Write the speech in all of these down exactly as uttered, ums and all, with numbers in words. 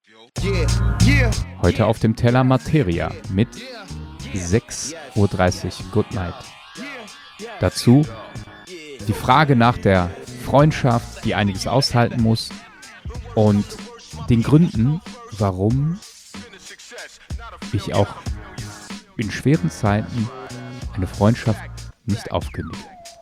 Heute auf dem Teller Materia mit sechs Uhr dreißig Good Night. Dazu die Frage nach der Freundschaft, die einiges aushalten muss, und den Gründen, warum ich auch in schweren Zeiten eine Freundschaft nicht aufkündige.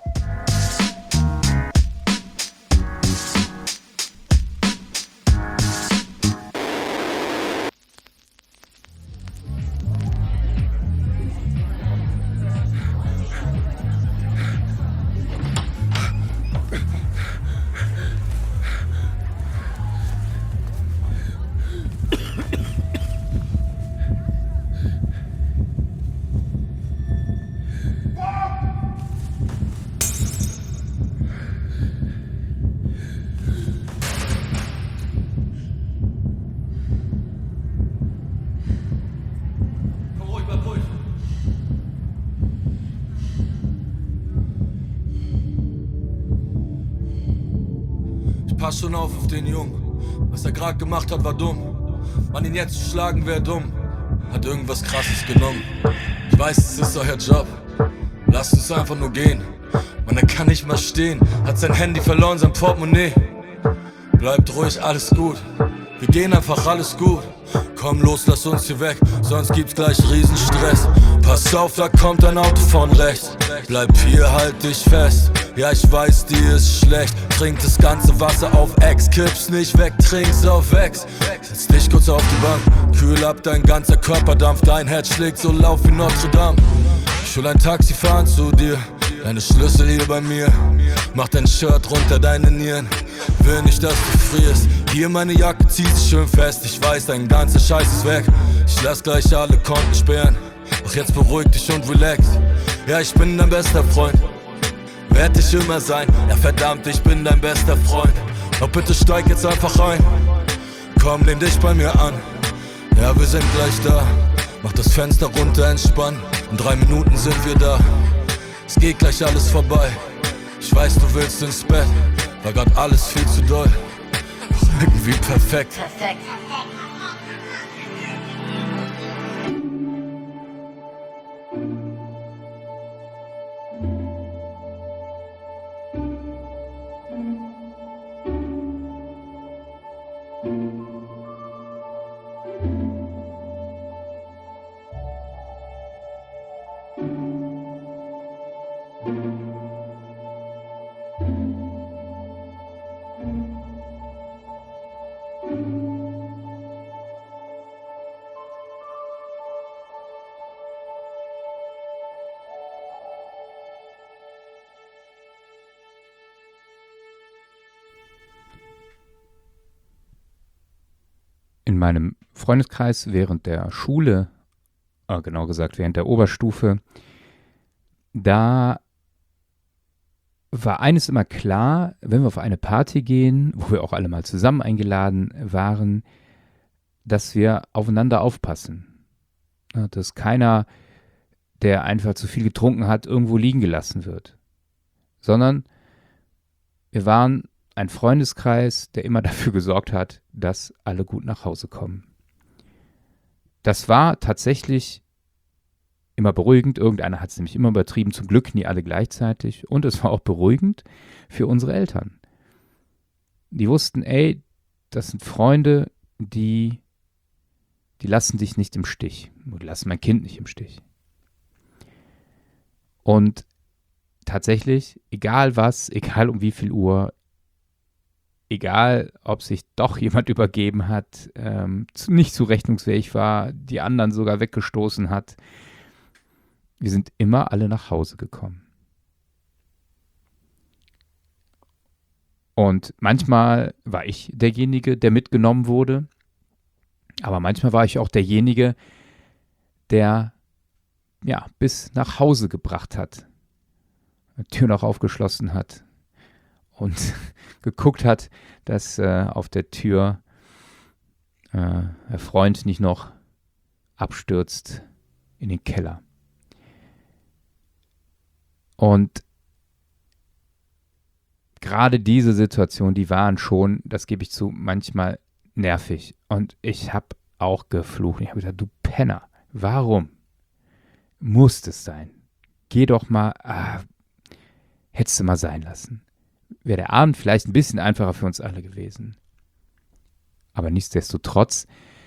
Pass schon auf auf den Jungen. Was er gerade gemacht hat, war dumm. Man, ihn jetzt zu schlagen, wäre dumm. Hat irgendwas Krasses genommen. Ich weiß, es ist euer Job. Lasst uns einfach nur gehen. Man, er kann nicht mal stehen. Hat sein Handy verloren, sein Portemonnaie. Bleibt ruhig, alles gut. Wir gehen einfach, alles gut. Komm los, lass uns hier weg, sonst gibt's gleich Riesenstress. Pass auf, da kommt ein Auto von rechts. Bleib hier, halt dich fest. Ja, ich weiß, dir ist schlecht. Trink das ganze Wasser auf Ex. Kipp's nicht weg, trink's auf Ex. Setz dich kurz auf die Bank. Kühl ab, dein ganzer Körper dampft. Dein Herz schlägt so laut wie Notre Dame. Ich will ein Taxi fahren zu dir. Deine Schlüssel hier bei mir. Mach dein Shirt runter, deine Nieren. Will nicht, dass du frierst. Hier meine Jacke zieht sich schön fest. Ich weiß, dein ganzer Scheiß ist weg. Ich lass gleich alle Konten sperren. Doch jetzt beruhig dich und relax. Ja, ich bin dein bester Freund. Werd ich immer sein. Ja, verdammt, ich bin dein bester Freund. Doch bitte steig jetzt einfach rein. Komm, lehn dich bei mir an. Ja, wir sind gleich da. Mach das Fenster runter, entspann. In drei Minuten sind wir da. Es geht gleich alles vorbei. Ich weiß, du willst ins Bett. War grad alles viel zu doll. Doch irgendwie perfekt. Perfekt. In meinem Freundeskreis während der Schule, äh, genau gesagt während der Oberstufe, da war eines immer klar: Wenn wir auf eine Party gehen, wo wir auch alle mal zusammen eingeladen waren, dass wir aufeinander aufpassen. Ja, dass keiner, der einfach zu viel getrunken hat, irgendwo liegen gelassen wird. Sondern wir waren ein Freundeskreis, der immer dafür gesorgt hat, dass alle gut nach Hause kommen. Das war tatsächlich immer beruhigend. Irgendeiner hat es nämlich immer übertrieben, zum Glück nie alle gleichzeitig. Und es war auch beruhigend für unsere Eltern. Die wussten, ey, das sind Freunde, die, die lassen dich nicht im Stich. Die lassen mein Kind nicht im Stich. Und tatsächlich, egal was, egal um wie viel Uhr, egal, ob sich doch jemand übergeben hat, ähm, nicht zurechnungsfähig war, die anderen sogar weggestoßen hat, wir sind immer alle nach Hause gekommen. Und manchmal war ich derjenige, der mitgenommen wurde, aber manchmal war ich auch derjenige, der ja bis nach Hause gebracht hat, die Tür noch aufgeschlossen hat und geguckt hat, dass äh, auf der Tür äh, der Freund nicht noch abstürzt in den Keller. Und gerade diese Situation, die waren schon, das gebe ich zu, manchmal nervig. Und ich habe auch geflucht. Ich habe gedacht, du Penner, warum muss es sein? Geh doch mal, ah, hättest du mal sein lassen. Wäre der Abend vielleicht ein bisschen einfacher für uns alle gewesen. Aber nichtsdestotrotz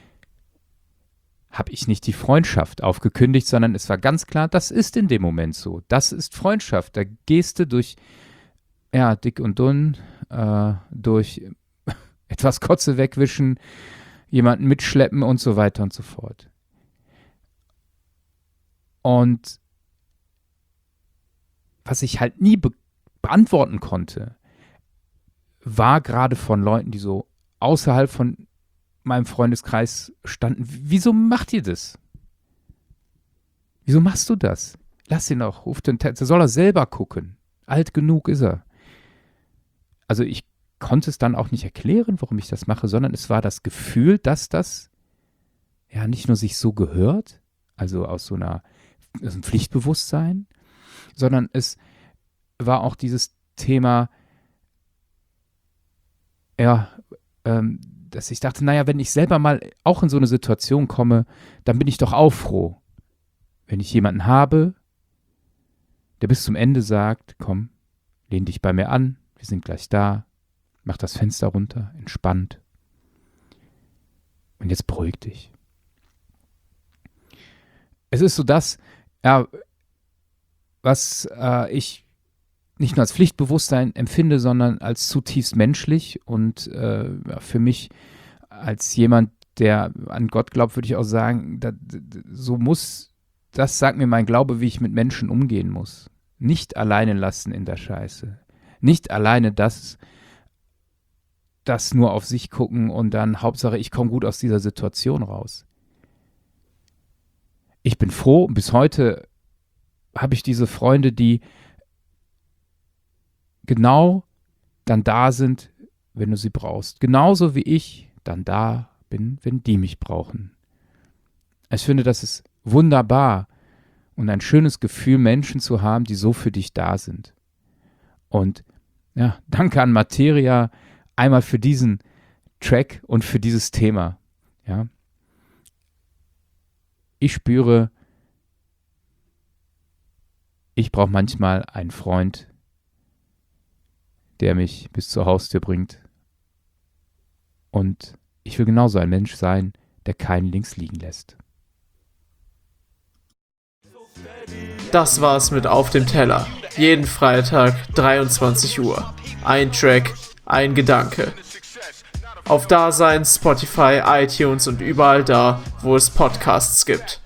habe ich nicht die Freundschaft aufgekündigt, sondern es war ganz klar, das ist in dem Moment so. Das ist Freundschaft. Da gehst du durch, ja, dick und dünn, äh, durch etwas Kotze wegwischen, jemanden mitschleppen und so weiter und so fort. Und was ich halt nie be- beantworten konnte, war gerade von Leuten, die so außerhalb von meinem Freundeskreis standen. Wieso macht ihr das? Wieso machst du das? Lass ihn doch, ruf den Te- soll er selber gucken. Alt genug ist er. Also ich konnte es dann auch nicht erklären, warum ich das mache, sondern es war das Gefühl, dass das ja nicht nur sich so gehört, also aus so einer aus einem Pflichtbewusstsein, sondern es war auch dieses Thema, ja, ähm, dass ich dachte, naja, wenn ich selber mal auch in so eine Situation komme, dann bin ich doch auch froh. Wenn ich jemanden habe, der bis zum Ende sagt, komm, lehn dich bei mir an, wir sind gleich da, mach das Fenster runter, entspannt. Und jetzt beruhig dich. Es ist so das, ja, was äh, ich nicht nur als Pflichtbewusstsein empfinde, sondern als zutiefst menschlich und äh, ja, für mich als jemand, der an Gott glaubt, würde ich auch sagen, da, so muss, das sagt mir mein Glaube, wie ich mit Menschen umgehen muss. Nicht alleine lassen in der Scheiße. Nicht alleine das, das nur auf sich gucken und dann Hauptsache, ich komme gut aus dieser Situation raus. Ich bin froh, bis heute habe ich diese Freunde, die genau dann da sind, wenn du sie brauchst. Genauso wie ich dann da bin, wenn die mich brauchen. Ich finde, das ist wunderbar und ein schönes Gefühl, Menschen zu haben, die so für dich da sind. Und ja, danke an Materia einmal für diesen Track und für dieses Thema. Ja. Ich spüre, ich brauche manchmal einen Freund, der mich bis zur Haustür bringt. Und ich will genauso ein Mensch sein, der keinen links liegen lässt. Das war's mit Auf dem Teller. Jeden Freitag, dreiundzwanzig Uhr. Ein Track, ein Gedanke. Auf Dasein, Spotify, iTunes und überall da, wo es Podcasts gibt.